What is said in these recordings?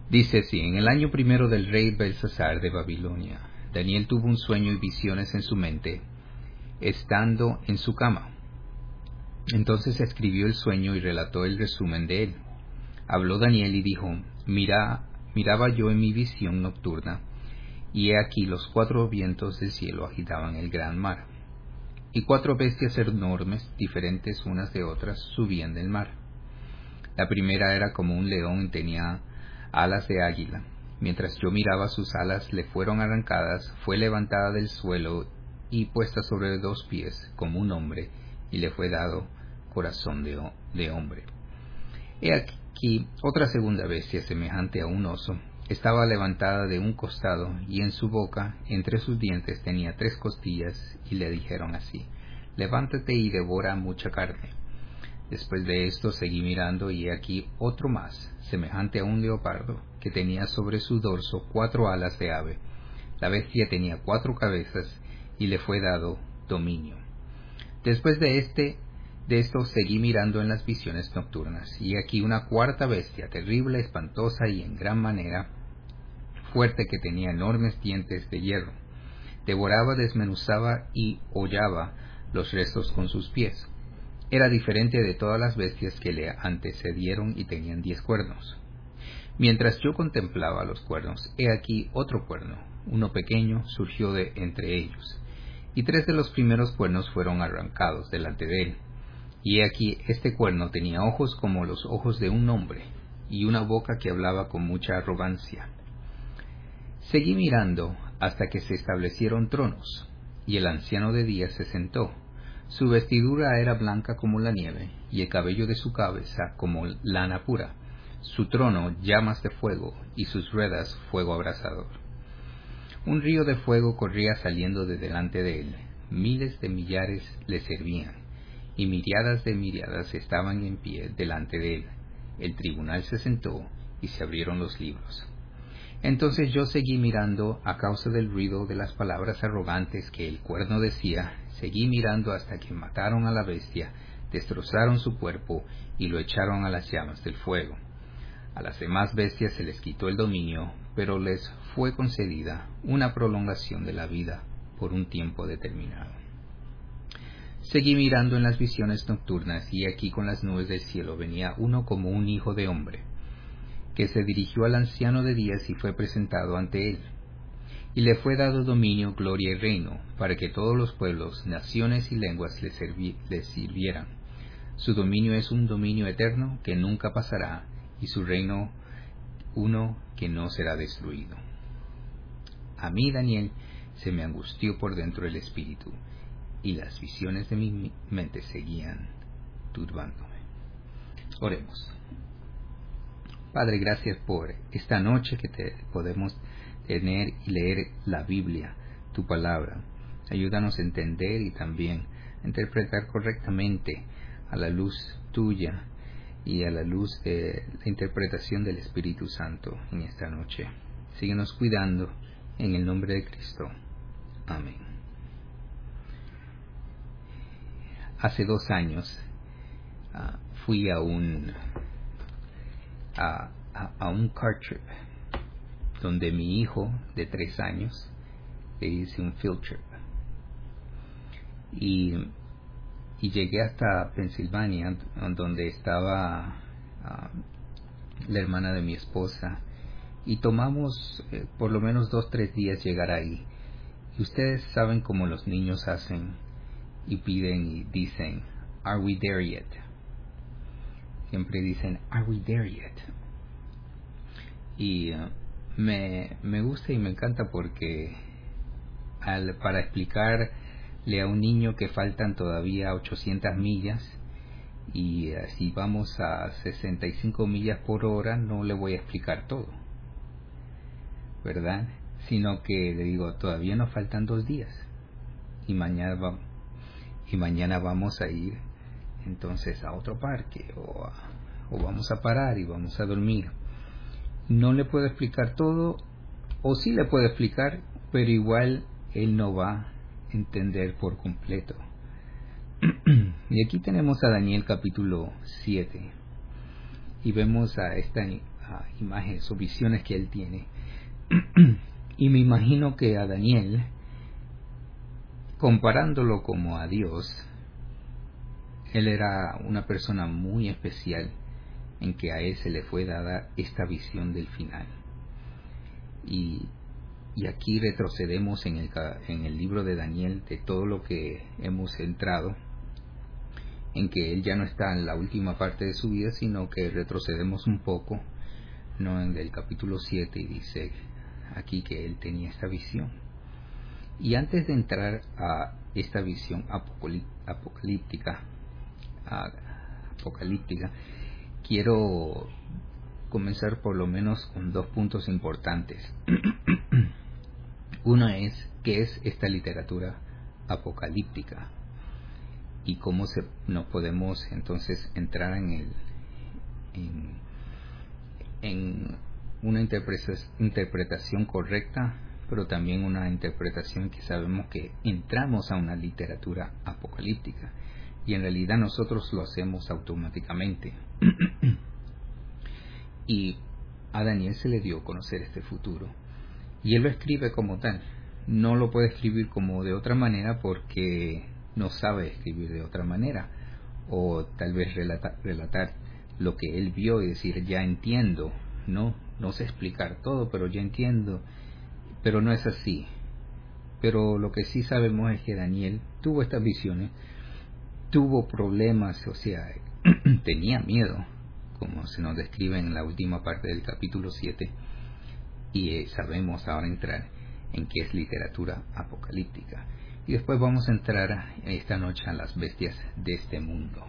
Dice así: en el año primero del rey Belsasar de Babilonia, Daniel tuvo un sueño y visiones en su mente, estando en su cama. Entonces escribió el sueño y relató el resumen de él. Habló Daniel y dijo: miraba yo en mi visión nocturna, y he aquí los 4 vientos del cielo agitaban el gran mar, y 4 bestias enormes, diferentes unas de otras, subían del mar. La primera era como un león y tenía alas de águila. Mientras yo miraba, sus alas le fueron arrancadas, fue levantada del suelo y puesta sobre 2 pies como un hombre, y le fue dado corazón de hombre. He aquí otra segunda bestia, semejante a un oso, estaba levantada de un costado, y en su boca, entre sus dientes, tenía 3 costillas, y le dijeron así: levántate y devora mucha carne. Después de esto seguí mirando, y he aquí otro más, semejante a un leopardo, que tenía sobre su dorso 4 alas de ave. La bestia tenía 4 cabezas, y le fue dado dominio. Después de esto seguí mirando en las visiones nocturnas, y aquí una 4ª bestia, terrible, espantosa y en gran manera fuerte, que tenía enormes dientes de hierro. Devoraba, desmenuzaba y hollaba los restos con sus pies. Era diferente de todas las bestias que le antecedieron, y tenían 10 cuernos. Mientras yo contemplaba los cuernos, he aquí otro cuerno, uno pequeño, surgió de entre ellos, y 3 de los primeros cuernos fueron arrancados delante de él. Y he aquí este cuerno tenía ojos como los ojos de un hombre, y una boca que hablaba con mucha arrogancia. Seguí mirando hasta que se establecieron tronos, y el anciano de días se sentó. Su vestidura era blanca como la nieve, y el cabello de su cabeza como lana pura. Su trono llamas de fuego, y sus ruedas fuego abrasador. Un río de fuego corría saliendo de delante de él. Miles de millares le servían, y miriadas de miriadas estaban en pie delante de él. El tribunal se sentó, y se abrieron los libros. Entonces yo seguí mirando a causa del ruido de las palabras arrogantes que el cuerno decía. Seguí mirando hasta que mataron a la bestia, destrozaron su cuerpo y lo echaron a las llamas del fuego. A las demás bestias se les quitó el dominio, pero les fue concedida una prolongación de la vida por un tiempo determinado. Seguí mirando en las visiones nocturnas, y aquí con las nubes del cielo venía uno como un hijo de hombre, que se dirigió al anciano de días y fue presentado ante él. Y le fue dado dominio, gloria y reino, para que todos los pueblos, naciones y lenguas le sirvieran. Su dominio es un dominio eterno que nunca pasará, y su reino uno que no será destruido. A mí, Daniel, se me angustió por dentro el espíritu, y las visiones de mi mente seguían turbándome. Oremos. Padre, gracias por esta noche que podemos tener y leer la Biblia, tu palabra. Ayúdanos a entender y también a interpretar correctamente a la luz tuya y a la luz de la interpretación del Espíritu Santo en esta noche. Síguenos cuidando en el nombre de Cristo. Amén. Hace 2 años fui a un car trip donde mi hijo de 3 años le hice un field trip y llegué hasta Pensilvania, donde estaba la hermana de mi esposa, y tomamos por lo menos 2-3 días llegar ahí. Y ustedes saben cómo los niños hacen y piden y dicen: "Are we there yet?" Siempre dicen: "Are we there yet?" Y me gusta y me encanta porque para explicarle a un niño que faltan todavía 800 millas, y si vamos a 65 millas por hora, no le voy a explicar todo, ¿verdad? Sino que le digo: todavía nos faltan 2 días, y mañana vamos a ir entonces a otro parque, o vamos a parar y vamos a dormir. No le puedo explicar todo, o sí le puedo explicar, pero igual él no va a entender por completo. Y aquí tenemos a Daniel capítulo 7, y vemos a imágenes o visiones que él tiene. Y me imagino que a Daniel, comparándolo como a Dios, él era una persona muy especial en que a él se le fue dada esta visión del final. Y aquí retrocedemos en el libro de Daniel de todo lo que hemos entrado, en que él ya no está en la última parte de su vida, sino que retrocedemos un poco, ¿no?, en el capítulo 7, y dice aquí que él tenía esta visión. Y antes de entrar a esta visión apocalíptica, quiero comenzar por lo menos con 2 puntos importantes. Uno es, ¿qué es esta literatura apocalíptica? Y cómo nos podemos entonces entrar en una interpretación correcta, pero también una interpretación que sabemos que entramos a una literatura apocalíptica, y en realidad nosotros lo hacemos automáticamente. Y a Daniel se le dio a conocer este futuro, y él lo escribe como tal. No lo puede escribir como de otra manera porque no sabe escribir de otra manera, o tal vez relatar lo que él vio y decir, ya entiendo. No sé explicar todo, pero ya entiendo. Pero no es así. Pero lo que sí sabemos es que Daniel tuvo estas visiones, tuvo problemas, o sea, tenía miedo, como se nos describe en la última parte del capítulo 7, y sabemos ahora entrar en qué es literatura apocalíptica. Y después vamos a entrar esta noche a las bestias de este mundo.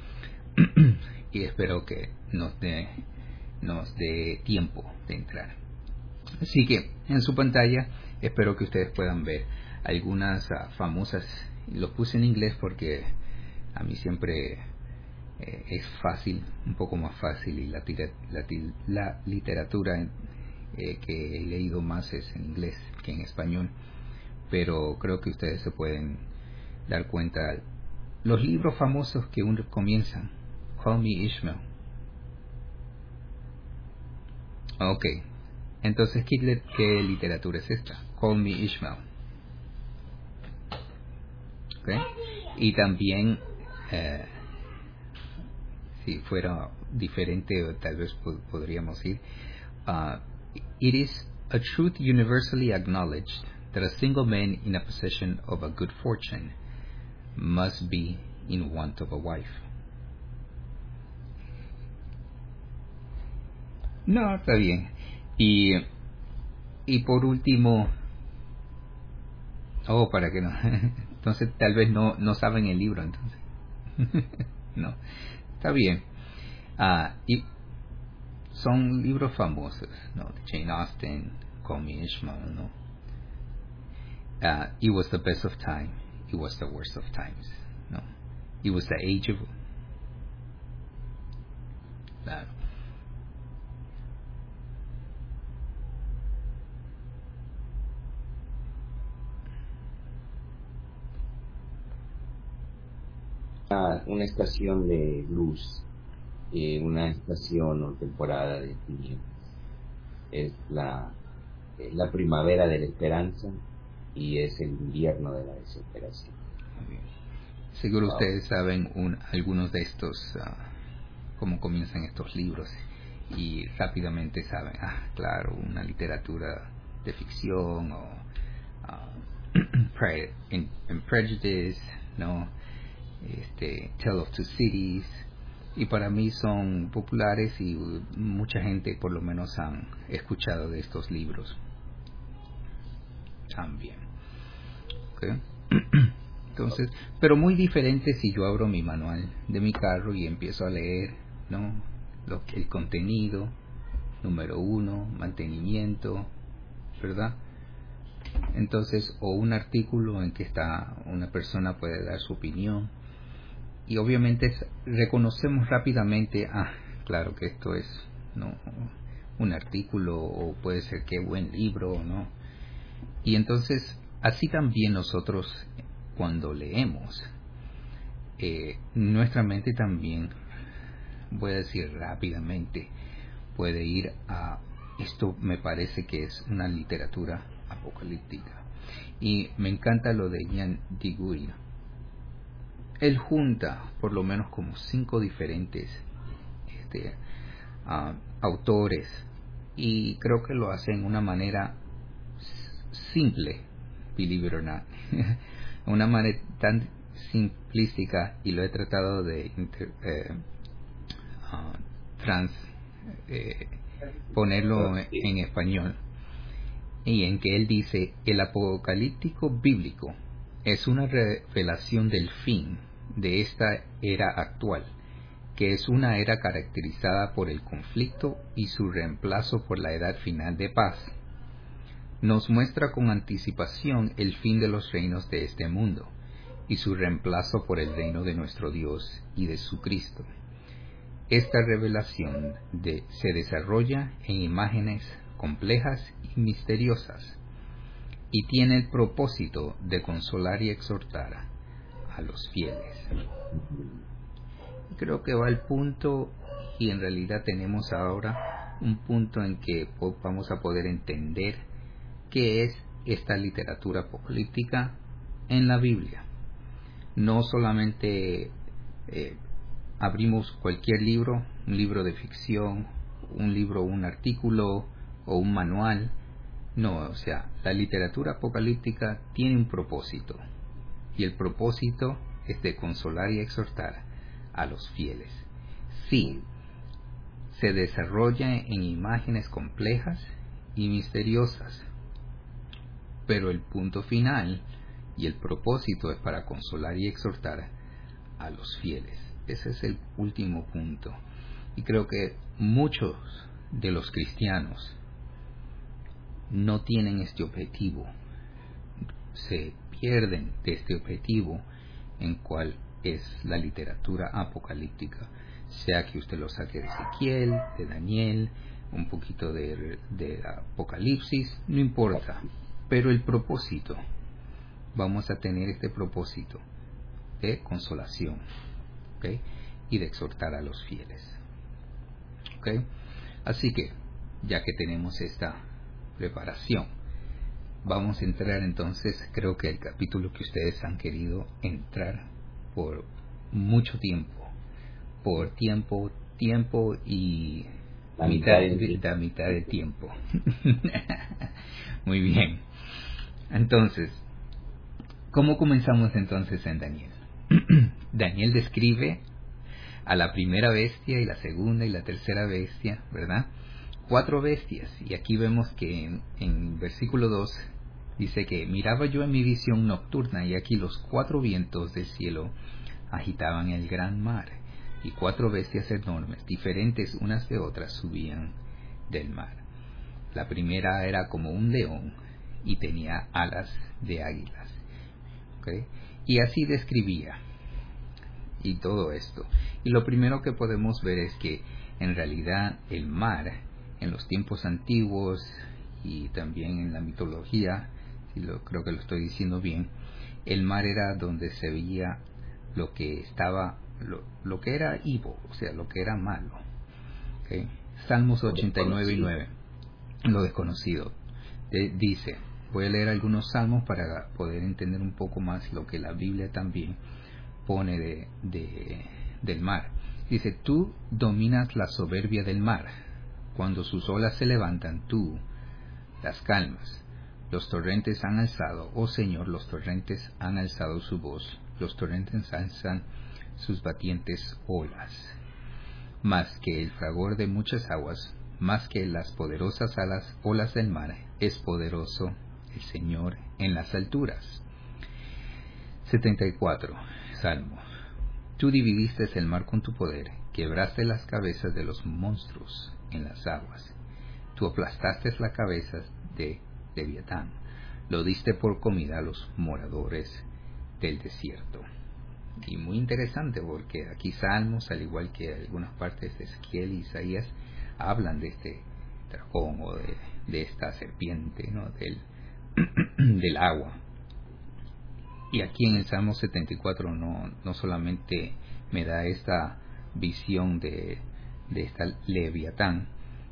Y espero que nos dé tiempo de entrar. Así que en su pantalla espero que ustedes puedan ver algunas famosas. Los puse en inglés porque a mí siempre es fácil, un poco más fácil, y la literatura que he leído más es en inglés que en español, pero creo que ustedes se pueden dar cuenta. Los libros famosos que uno comienzan, Call Me Ishmael. Ok, entonces ¿qué literatura es esta? Call Me Ishmael. Okay. Y también si fuera diferente, o tal vez podríamos ir, it is a truth universally acknowledged that a single man in a possession of a good fortune must be in want of a wife. No, está bien. Y por último, para que no, entonces tal vez no saben el libro, entonces. No, está bien. Y son libros famosos, ¿no? Jane Austen, Call Me Ishmael, ¿no? It was the best of time, it was the worst of times, ¿no? It was the age of... Claro. Una estación de luz, una estación o temporada de tinieblas. Es la primavera de la esperanza y es el invierno de la desesperación. Seguro ustedes saben algunos de estos, cómo comienzan estos libros, y rápidamente saben, claro, una literatura de ficción, o in Prejudice, ¿no? Tale of Two Cities, y para mí son populares y mucha gente por lo menos han escuchado de estos libros también. ¿Okay? Entonces, pero muy diferente si yo abro mi manual de mi carro y empiezo a leer, ¿no? El contenido, número 1, mantenimiento, ¿verdad? Entonces, o un artículo en que una persona puede dar su opinión, y obviamente reconocemos rápidamente, claro que esto es, ¿no?, un artículo, o puede ser que buen libro, ¿no? Y entonces así también nosotros, cuando leemos, nuestra mente también, voy a decir rápidamente, puede ir a esto. Me parece que es una literatura apocalíptica. Y me encanta lo de Ian Digweed. Él junta por lo menos como 5 diferentes autores, y creo que lo hace en una manera simple, believe it or not, una manera tan simplística, y lo he tratado de ponerlo en español, y en que él dice: el apocalíptico bíblico es una revelación del fin de esta era actual, que es una era caracterizada por el conflicto y su reemplazo por la edad final de paz. Nos muestra con anticipación el fin de los reinos de este mundo y su reemplazo por el reino de nuestro Dios y de su Cristo. Esta revelación se desarrolla en imágenes complejas y misteriosas, y tiene el propósito de consolar y exhortar a los fieles. Creo que va al punto, y en realidad tenemos ahora un punto en que vamos a poder entender qué es esta literatura apocalíptica en la Biblia. No solamente abrimos cualquier libro, un libro de ficción, un artículo o un manual. No, o sea, la literatura apocalíptica tiene un propósito, y el propósito es de consolar y exhortar a los fieles. Sí, se desarrolla en imágenes complejas y misteriosas, pero el punto final y el propósito es para consolar y exhortar a los fieles. Ese es el último punto, y creo que muchos de los cristianos no tienen este objetivo, se pierden de este objetivo, en cual es la literatura apocalíptica, sea que usted lo saque de Ezequiel, de Daniel, un poquito de Apocalipsis, no importa, pero el propósito, vamos a tener este propósito de consolación, ¿okay? Y de exhortar a los fieles, ¿okay? Así que, ya que tenemos esta preparación, vamos a entrar entonces, creo que el capítulo que ustedes han querido entrar por mucho tiempo, y la mitad de tiempo. Muy bien. Entonces, ¿cómo comenzamos entonces en Daniel? Daniel describe a la primera bestia, y la segunda y la tercera bestia, ¿verdad? 4 bestias, y aquí vemos que en versículo 2 dice que miraba yo en mi visión nocturna, y aquí los 4 vientos del cielo agitaban el gran mar, y 4 bestias enormes, diferentes unas de otras, subían del mar. La primera era como un león y tenía alas de águilas, ¿okay? Y así describía y todo esto. Y lo primero que podemos ver es que en realidad el mar, en los tiempos antiguos y también en la mitología, creo que lo estoy diciendo bien, el mar era donde se veía lo que estaba, lo que era evil, o sea, lo que era malo, ¿okay? Salmos 89:9, lo desconocido, dice, voy a leer algunos salmos para poder entender un poco más lo que la Biblia también pone del mar. Dice, tú dominas la soberbia del mar, cuando sus olas se levantan, tú las calmas. Los torrentes han alzado, oh Señor, los torrentes han alzado su voz, los torrentes alzan sus batientes olas. Más que el fragor de muchas aguas, más que las poderosas olas del mar, es poderoso el Señor en las alturas. 74. Salmo. Tú dividiste el mar con tu poder, quebraste las cabezas de los monstruos en las aguas. Tú aplastaste la cabeza de Leviatán, lo diste por comida a los moradores del desierto. Y muy interesante, porque aquí Salmos, al igual que algunas partes de Ezequiel y Isaías, hablan de este dragón o de esta serpiente, ¿no? del agua. Y aquí en el Salmo 74 no solamente me da esta visión de esta Leviatán,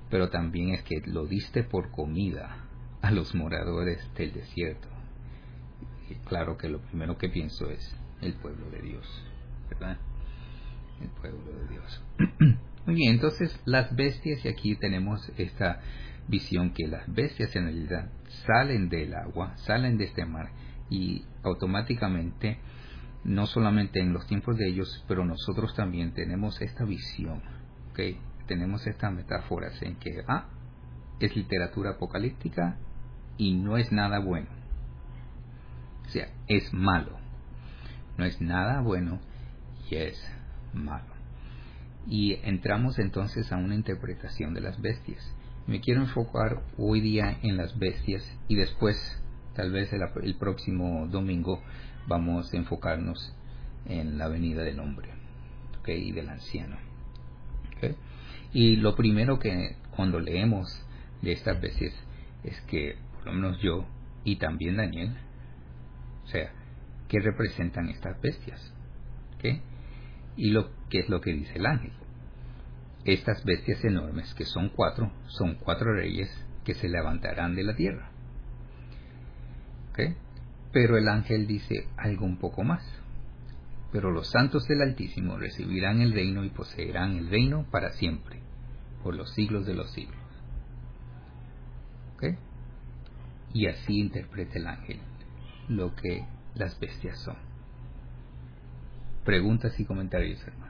pero también es que lo diste por comida a los moradores del desierto. Y claro que lo primero que pienso es el pueblo de Dios, ¿verdad? El pueblo de Dios. Muy bien, entonces las bestias, y aquí tenemos esta visión que las bestias en realidad salen del agua, salen de este mar, y automáticamente, no solamente en los tiempos de ellos, pero nosotros también tenemos esta visión, ¿okay? Tenemos estas metáforas en que es literatura apocalíptica y no es nada bueno. O sea, es malo. No es nada bueno y es malo. Y entramos entonces a una interpretación de las bestias. Me quiero enfocar hoy día en las bestias, y después, tal vez el próximo domingo, vamos a enfocarnos en la venida del hombre, ¿okay? Y del anciano, ¿okay? Y lo primero que cuando leemos de estas bestias es que, por lo menos yo y también Daniel, o sea, ¿qué representan estas bestias? ¿Okay? Y qué es lo que dice el ángel. Estas bestias enormes, que son cuatro reyes que se levantarán de la tierra. ¿Okay? Pero el ángel dice algo un poco más. Pero los santos del Altísimo recibirán el reino y poseerán el reino para siempre, por los siglos de los siglos. ¿Okay? Y así interpreta el ángel lo que las bestias son. Preguntas y comentarios, hermano.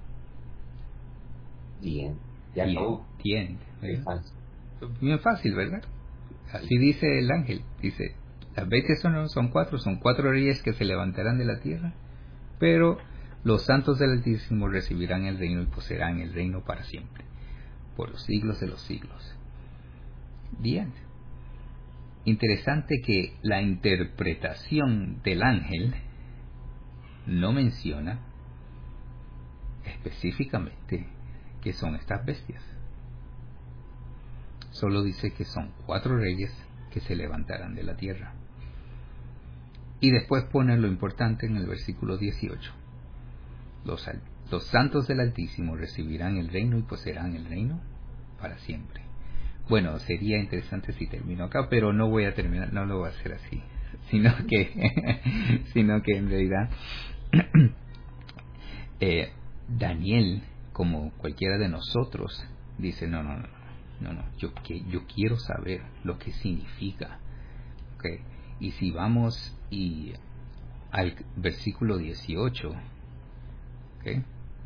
Bien, ya acabó. Bien, bien fácil, ¿verdad? Así dice el ángel. Dice, las bestias son cuatro reyes que se levantarán de la tierra, pero los santos del Altísimo recibirán el reino y poseerán el reino para siempre, por los siglos de los siglos. Bien. Interesante que la interpretación del ángel no menciona específicamente qué son estas bestias. Solo dice que son cuatro reyes que se levantarán de la tierra. Y después pone lo importante en el versículo 18. Los santos del Altísimo recibirán el reino y poseerán el reino para siempre. Bueno, sería interesante si termino acá, pero no voy a terminar, no lo voy a hacer así, sino que en realidad Daniel, como cualquiera de nosotros, dice no, yo quiero saber lo que significa, ¿okay? Y si vamos al versículo 18, ¿okay?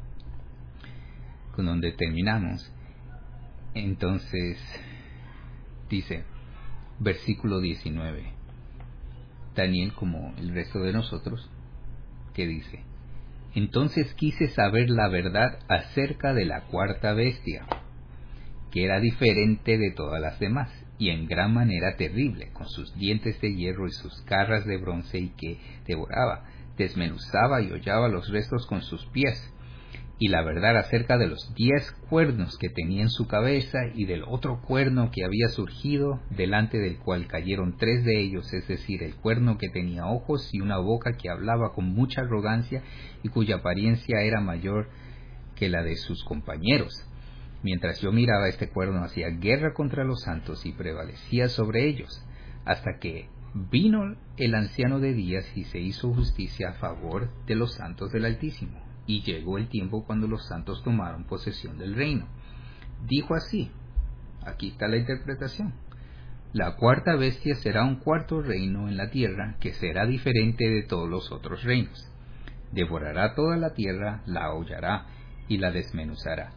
Con donde terminamos, entonces dice, versículo 19, Daniel, como el resto de nosotros, que dice, entonces quise saber la verdad acerca de la cuarta bestia, que era diferente de todas las demás, y en gran manera terrible, con sus dientes de hierro y sus garras de bronce, y que devoraba, desmenuzaba y hollaba los restos con sus pies, y la verdad acerca de los 10 cuernos que tenía en su cabeza, y del otro cuerno que había surgido, delante del cual cayeron 3 de ellos, es decir, el cuerno que tenía ojos y una boca que hablaba con mucha arrogancia, y cuya apariencia era mayor que la de sus compañeros. Mientras yo miraba, este cuerno hacía guerra contra los santos y prevalecía sobre ellos, hasta que vino el anciano de días y se hizo justicia a favor de los santos del Altísimo. Y llegó el tiempo cuando los santos tomaron posesión del reino. Dijo así, aquí está la interpretación: la cuarta bestia será un cuarto reino en la tierra, que será diferente de todos los otros reinos. Devorará toda la tierra, la hollará y la desmenuzará.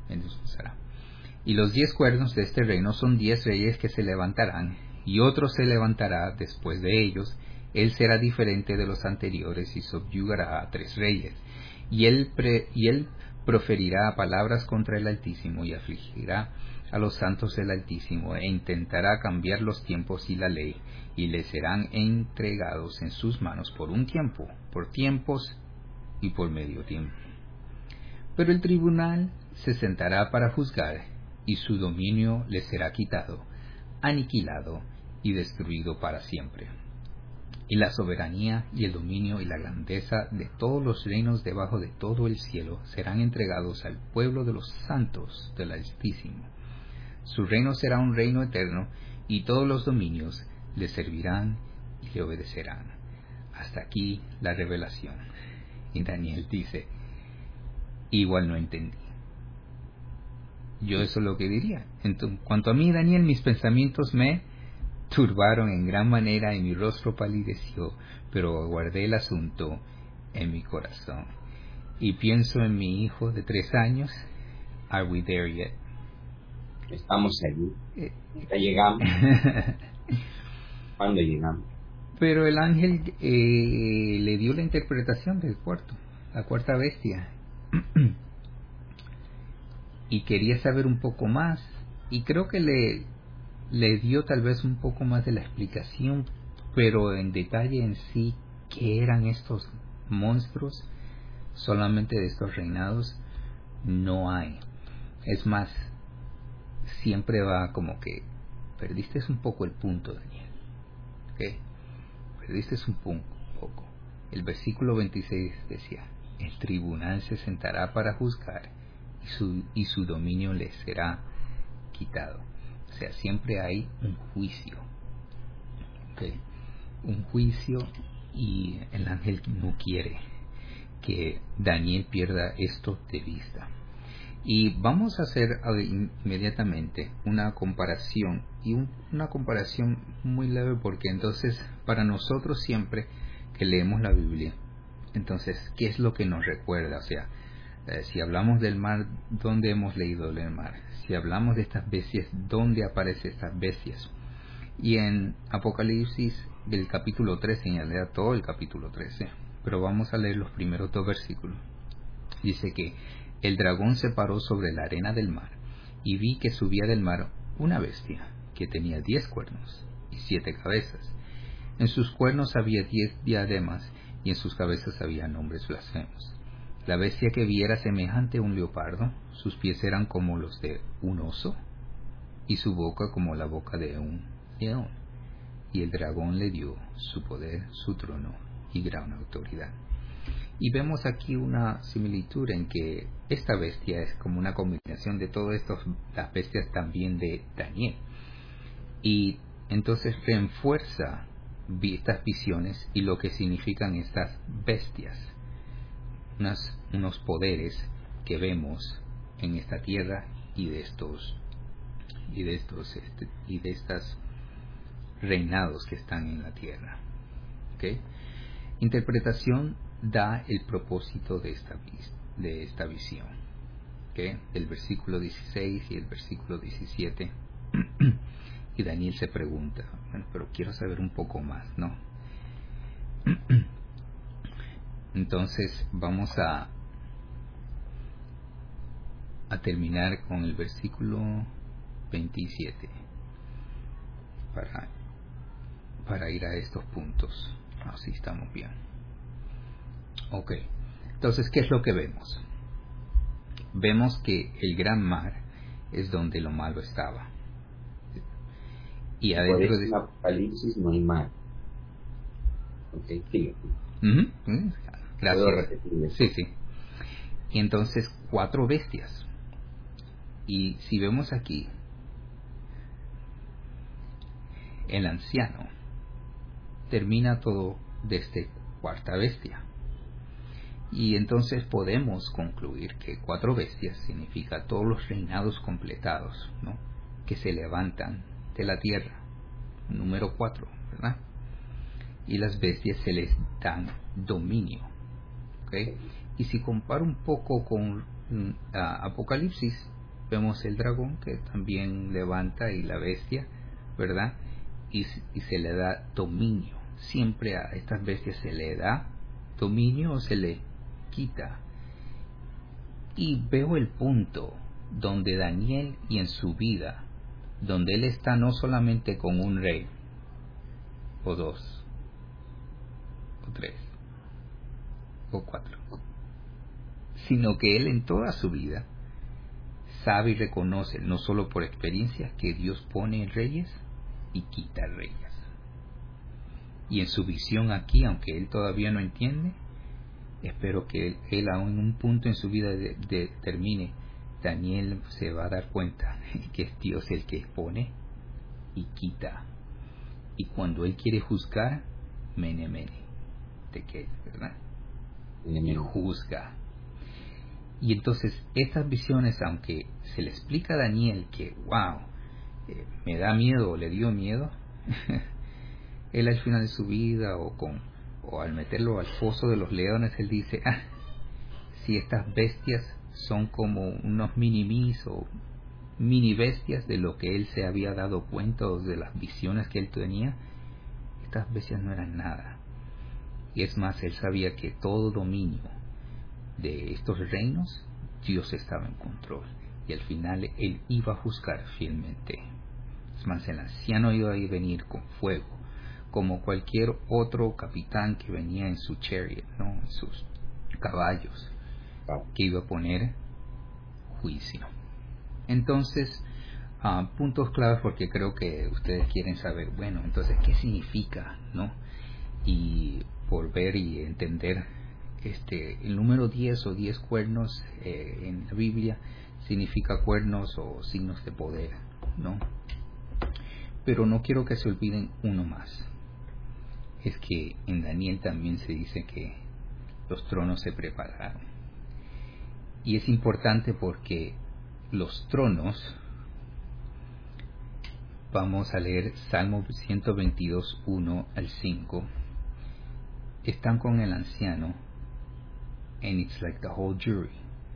Y los 10 cuernos de este reino son 10 reyes que se levantarán, y otro se levantará después de ellos. Él será diferente de los anteriores y subyugará a 3 reyes. Y él proferirá palabras contra el Altísimo y afligirá a los santos del Altísimo, e intentará cambiar los tiempos y la ley, y les serán entregados en sus manos por un tiempo, por tiempos y por medio tiempo. Pero el tribunal se sentará para juzgar, y su dominio les será quitado, aniquilado y destruido para siempre. Y la soberanía y el dominio y la grandeza de todos los reinos debajo de todo el cielo serán entregados al pueblo de los santos del Altísimo. Su reino será un reino eterno, y todos los dominios le servirán y le obedecerán. Hasta aquí la revelación. Y Daniel dice, igual no entendí. Yo eso es lo que diría. En cuanto a mí, Daniel, mis pensamientos me turbaron en gran manera y mi rostro palideció, pero guardé el asunto en mi corazón. Y pienso en mi hijo de 3 años. Are we there yet? Estamos allí. Ya llegamos. ¿Cuándo llegamos? Pero el ángel le dio la interpretación del cuarto, la cuarta bestia. Y quería saber un poco más. Y creo que le dio tal vez un poco más de la explicación, pero en detalle en sí, ¿qué eran estos monstruos? Solamente de estos reinados no hay. Es más, siempre va como que perdiste un poco el punto, Daniel. ¿Ok? Perdiste un poco. El versículo 26 decía, el tribunal se sentará para juzgar y su dominio le será quitado. O sea, siempre hay un juicio. ¿Okay? Un juicio, y el ángel no quiere que Daniel pierda esto de vista. Y vamos a hacer inmediatamente una comparación, y una comparación muy leve, porque entonces para nosotros siempre que leemos la Biblia, entonces, ¿qué es lo que nos recuerda? O sea, si hablamos del mar, ¿dónde hemos leído el mar? Si hablamos de estas bestias, ¿dónde aparecen estas bestias? Y en Apocalipsis, del capítulo 13, en realidad todo el capítulo 13, pero vamos a leer los primeros 2 versículos. Dice que el dragón se paró sobre la arena del mar, y vi que subía del mar una bestia, que tenía 10 cuernos y 7 cabezas. En sus cuernos había 10 diademas, y en sus cabezas había nombres blasfemos. La bestia que vi era semejante a un leopardo, sus pies eran como los de un oso, y su boca como la boca de un león. Y el dragón le dio su poder, su trono y gran autoridad. Y vemos aquí una similitud en que esta bestia es como una combinación de todas las bestias también de Daniel. Y entonces refuerza estas visiones y lo que significan estas bestias. Unos poderes que vemos en esta tierra y de estos reinados que están en la tierra. ¿Okay? Interpretación da el propósito de esta visión. ¿Okay? El versículo 16 y el versículo 17. Y Daniel se pregunta, bueno, pero quiero saber un poco más, ¿no? Entonces vamos a terminar con el versículo 27 para ir a estos puntos. Así estamos bien. Ok, entonces, ¿qué es lo que vemos? Vemos que el gran mar es donde lo malo estaba. Y adentro de Apocalipsis no hay mar. Ok, sigue. Gracias. ¿Puedo repetirlo? Sí. Y entonces 4 bestias. Y si vemos aquí, el anciano termina todo desde cuarta bestia. Y entonces podemos concluir que 4 bestias significa todos los reinados completados, ¿no? Que se levantan de la tierra. Número 4, ¿verdad? Y las bestias se les dan dominio. ¿Okay? Y si comparo un poco con Apocalipsis, vemos el dragón que también levanta, y la bestia, ¿verdad? Y se le da dominio. Siempre a estas bestias se le da dominio o se le quita. Y veo el punto donde Daniel, y en su vida, donde él está no solamente con un rey, o 2, o 3, o 4, sino que él en toda su vida sabe y reconoce, no solo por experiencia, que Dios pone reyes y quita reyes. Y en su visión aquí, aunque él todavía no entiende, espero que él aún en un punto en su vida determine Daniel se va a dar cuenta que es Dios el que pone y quita. Y cuando él quiere juzgar, mene, tekel, ¿verdad? Él juzga. Y entonces estas visiones, aunque se le explica a Daniel que, wow, me da miedo o le dio miedo, él al final de su vida o al meterlo al foso de los leones, él dice, si estas bestias son como unos mini-mis o mini bestias de lo que él se había dado cuenta o de las visiones que él tenía, estas bestias no eran nada. Y es más, él sabía que todo dominio de estos reinos, Dios estaba en control. Y al final él iba a juzgar fielmente. Es más, el anciano iba a venir con fuego, como cualquier otro capitán que venía en su chariot, ¿no? En sus caballos, que iba a poner juicio. Entonces, puntos claves, porque creo que ustedes quieren saber, bueno, entonces, ¿qué significa, no? Y por ver y entender, el número 10 o 10 cuernos en la Biblia significa cuernos o signos de poder, ¿no? Pero no quiero que se olviden uno más. Es que en Daniel también se dice que los tronos se prepararon. Y es importante porque los tronos, vamos a leer Salmo 122, 1 al 5, están con el anciano, and it's like the whole jury.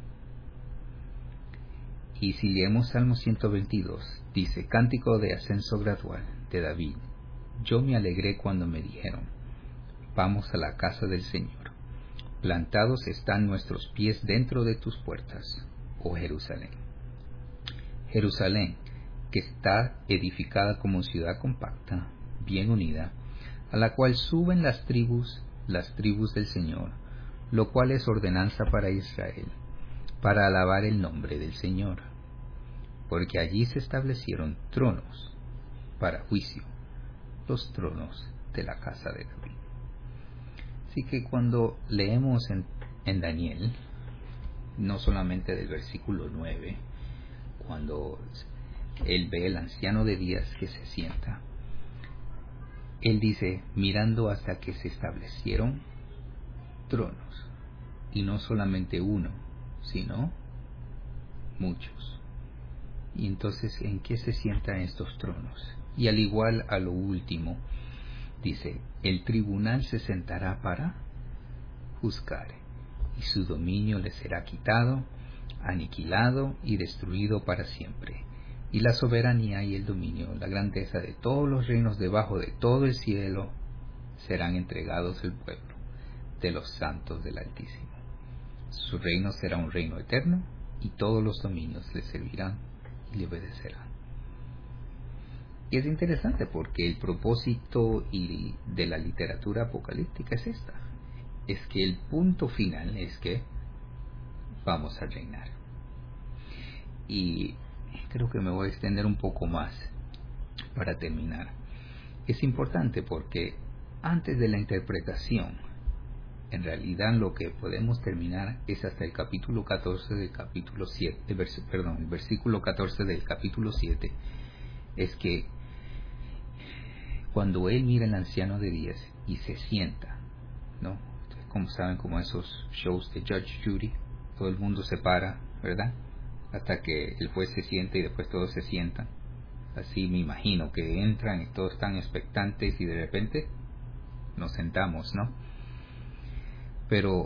Y si leemos Salmo 122, dice, cántico de ascenso gradual de David. Yo me alegré cuando me dijeron, vamos a la casa del Señor. Plantados están nuestros pies dentro de tus puertas, oh Jerusalén. Jerusalén, que está edificada como ciudad compacta, bien unida, a la cual suben las tribus del Señor, lo cual es ordenanza para Israel, para alabar el nombre del Señor, porque allí se establecieron tronos para juicio, los tronos de la casa de David. Así que cuando leemos en Daniel, no solamente del versículo 9, cuando él ve el anciano de días que se sienta, él dice, mirando hasta que se establecieron tronos, y no solamente uno, sino muchos. Y entonces, ¿en qué se sientan estos tronos? Y al igual a lo último, dice, el tribunal se sentará para juzgar, y su dominio le será quitado, aniquilado y destruido para siempre. Y la soberanía y el dominio, la grandeza de todos los reinos debajo de todo el cielo, serán entregados al pueblo de los santos del Altísimo. Su reino será un reino eterno, y todos los dominios le servirán y le obedecerán. Y es interesante porque el propósito de la literatura apocalíptica es esta. Es que el punto final es que vamos a reinar. Y creo que me voy a extender un poco más para terminar. Es importante porque antes de la interpretación, en realidad lo que podemos terminar es hasta el capítulo 14 del capítulo 7, el versículo 14 del capítulo 7, es que cuando él mira al anciano de días y se sienta, ¿no? Ustedes como saben, como esos shows de Judge Judy, todo el mundo se para, ¿verdad? Hasta que el juez se siente y después todos se sientan. Así me imagino que entran y todos están expectantes y de repente nos sentamos, ¿no? Pero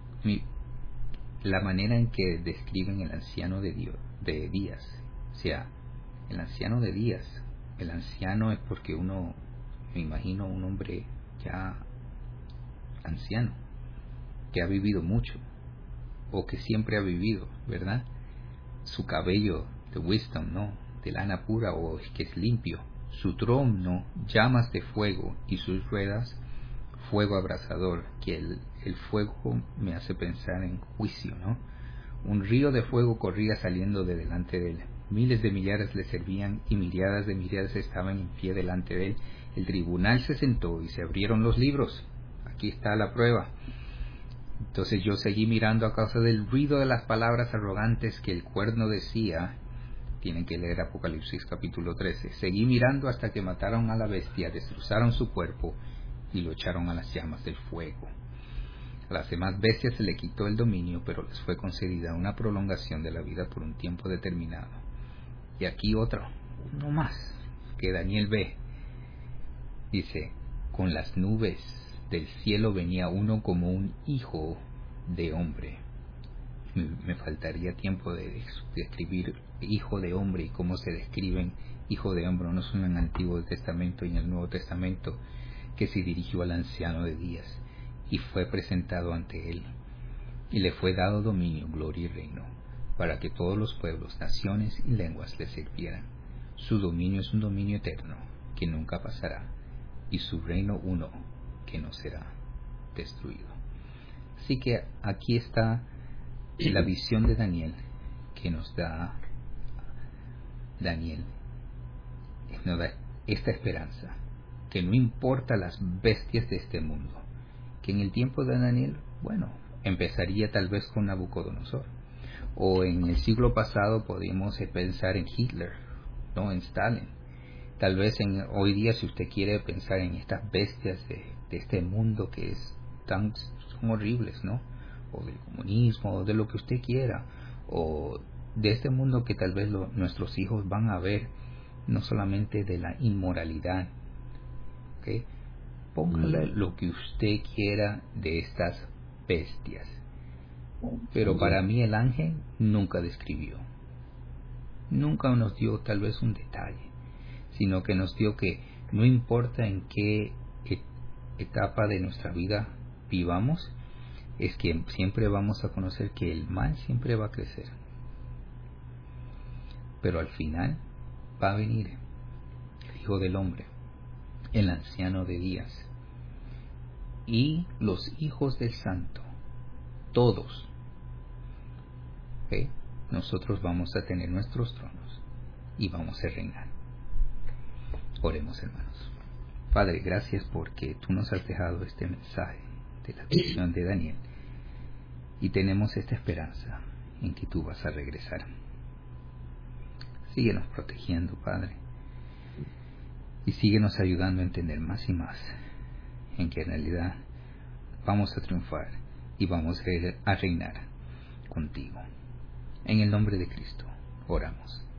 la manera en que describen el anciano de días, o sea, el anciano de días, el anciano es porque uno, me imagino un hombre ya anciano, que ha vivido mucho, o que siempre ha vivido, ¿verdad? Su cabello de wisdom, ¿no? De lana pura, o que es limpio, su trono llamas de fuego y sus ruedas fuego abrasador, que el fuego me hace pensar en juicio, ¿no? Un río de fuego corría saliendo de delante de él. Miles de millares le servían y miriadas de millares estaban en pie delante de él. El tribunal se sentó y se abrieron los libros. Aquí está la prueba. Entonces yo seguí mirando a causa del ruido de las palabras arrogantes que el cuerno decía. Tienen que leer Apocalipsis capítulo 13. Seguí mirando hasta que mataron a la bestia, destrozaron su cuerpo y lo echaron a las llamas del fuego. A las demás bestias se le quitó el dominio, pero les fue concedida una prolongación de la vida por un tiempo determinado. Y aquí uno más, que Daniel ve. Dice, con las nubes del cielo venía uno como un hijo de hombre. Me faltaría tiempo de escribir hijo de hombre y cómo se describen hijo de hombre, no solo en el Antiguo Testamento y en el Nuevo Testamento, que se dirigió al anciano de días y fue presentado ante él, y le fue dado dominio, gloria y reino, para que todos los pueblos, naciones y lenguas le sirvieran. Su dominio es un dominio eterno, que nunca pasará, y su reino uno, que no será destruido. Así que aquí está la visión de Daniel, que nos da Daniel, nos da esta esperanza, que no importa las bestias de este mundo, que en el tiempo de Daniel, empezaría tal vez con Nabucodonosor, o en el siglo pasado podríamos pensar en Hitler, no en Stalin. Tal vez hoy día, si usted quiere pensar en estas bestias de este mundo que son horribles, ¿no? O del comunismo, o de lo que usted quiera, o de este mundo que tal vez nuestros hijos van a ver, no solamente de la inmoralidad, ¿okay? Póngale lo que usted quiera de estas bestias. Pero para mí el ángel nunca describió, nunca nos dio tal vez un detalle, sino que nos dio que no importa en qué etapa de nuestra vida vivamos, es que siempre vamos a conocer que el mal siempre va a crecer. Pero al final va a venir el Hijo del Hombre, el anciano de días, y los hijos del Santo, todos. ¿Okay? Nosotros vamos a tener nuestros tronos y vamos a reinar. Oremos, hermanos. Padre, gracias porque tú nos has dejado este mensaje de la visión de Daniel, y tenemos esta esperanza en que tú vas a regresar. Síguenos protegiendo, Padre, y síguenos ayudando a entender más y más en que en realidad vamos a triunfar y vamos a reinar contigo. En el nombre de Cristo oramos.